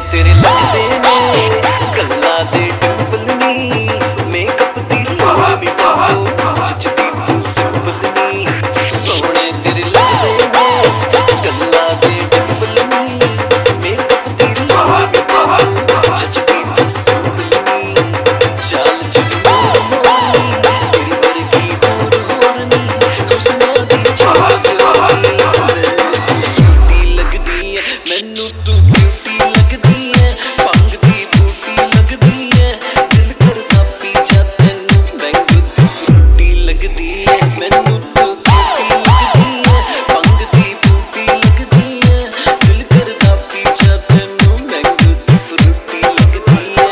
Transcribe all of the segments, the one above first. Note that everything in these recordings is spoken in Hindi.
तेरे लगदे ने गल्ला दे डिंपल नी मेकअप दी लामी पाओ जचदी तू सिंपल नी सोहणे तेरे लगदे ने गल्ला दे डिंपल नी मेकअप दी लामी पाओ जचदी तू सिंपल नी चाल चलनी तेरी वर्गी होर नी हुस्ना दी चाल चलनी ब्यूटी लगदी है मैनू तू ब्यूटी लगदी है पंग दी बूटी लगदी है दिल करदा पी जा तैनू मैंगो दी फ्रूटी लगदी है मैनू तू ब्यूटी लगदी है पंग दी बूटी लगदी है दिल करदा पी जा तैनू मैंगो दी फ्रूटी लगदी है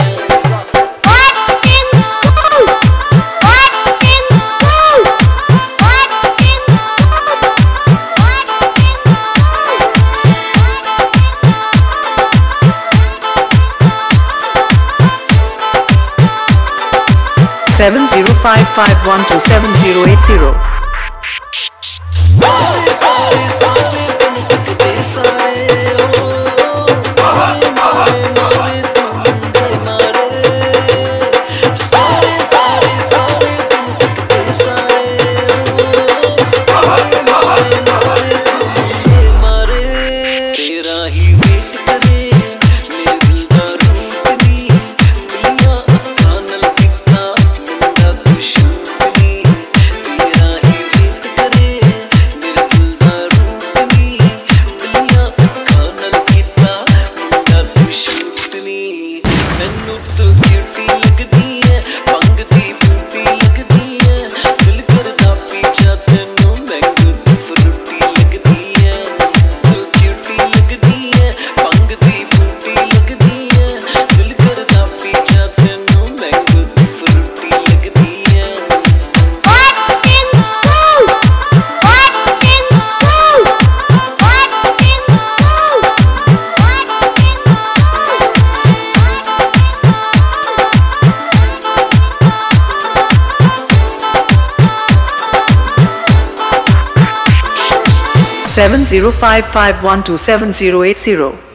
7055127080.7055127080.